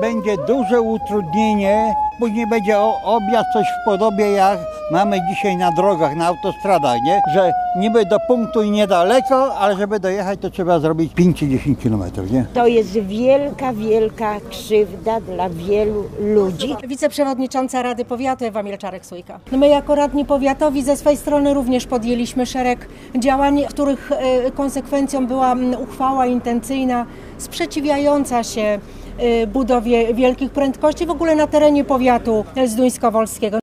będzie duże utrudnienie. Później będzie objazd coś w podobie jak mamy dzisiaj na drogach, na autostradach, nie? Że niby do punktu i niedaleko, ale żeby dojechać to trzeba zrobić 5 czy 10 kilometrów, nie? To jest wielka, wielka krzywda dla wielu ludzi. Wiceprzewodnicząca Rady Powiatu Ewa Mielczarek-Sójka. My jako radni powiatowi ze swojej strony również podjęliśmy szereg działań, których konsekwencją była uchwała intencyjna sprzeciwiająca się budowie wielkich prędkości w ogóle na terenie powiatu zduńskowolskiego.